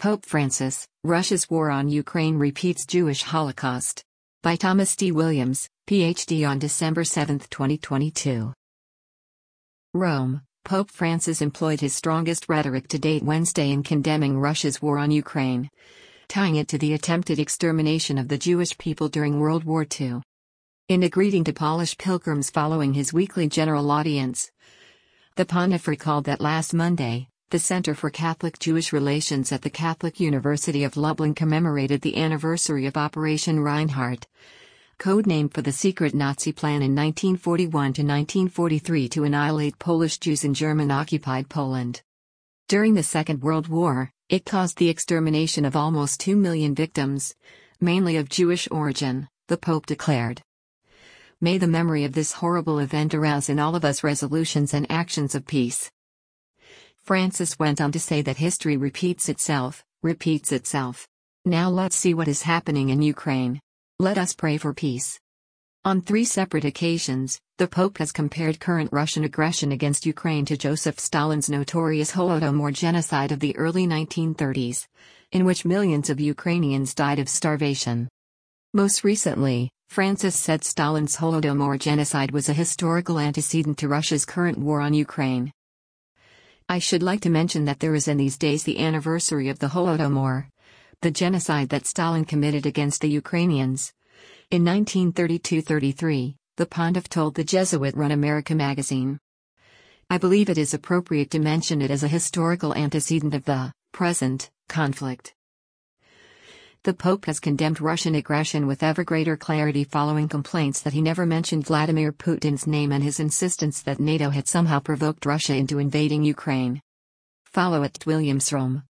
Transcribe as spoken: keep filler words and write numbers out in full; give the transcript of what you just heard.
Pope Francis, Russia's war on Ukraine repeats Jewish Holocaust. By Thomas D. Williams, P H D on December seventh, twenty twenty-two. Rome, Pope Francis employed his strongest rhetoric to date Wednesday in condemning Russia's war on Ukraine, tying it to the attempted extermination of the Jewish people during World War Two. In a greeting to Polish pilgrims following his weekly general audience, the pontiff recalled that last Monday, the Center for Catholic-Jewish Relations at the Catholic University of Lublin commemorated the anniversary of Operation Reinhardt, codenamed for the secret Nazi plan in nineteen forty-one to nineteen forty-three to annihilate Polish Jews in German-occupied Poland. During the Second World War, it caused the extermination of almost two million victims, mainly of Jewish origin, the Pope declared. May the memory of this horrible event arouse in all of us resolutions and actions of peace. Francis went on to say that history repeats itself, repeats itself. Now let's see what is happening in Ukraine. Let us pray for peace. On three separate occasions, the Pope has compared current Russian aggression against Ukraine to Joseph Stalin's notorious Holodomor genocide of the early nineteen thirties, in which millions of Ukrainians died of starvation. Most recently, Francis said Stalin's Holodomor genocide was a historical antecedent to Russia's current war on Ukraine. I should like to mention that there is in these days the anniversary of the Holodomor, the genocide that Stalin committed against the Ukrainians. In nineteen thirty-two thirty-three, the pontiff told the Jesuit-run America magazine. I believe it is appropriate to mention it as a historical antecedent of the present conflict. The Pope has condemned Russian aggression with ever greater clarity following complaints that he never mentioned Vladimir Putin's name and his insistence that NATO had somehow provoked Russia into invading Ukraine. Follow at Williams Rome.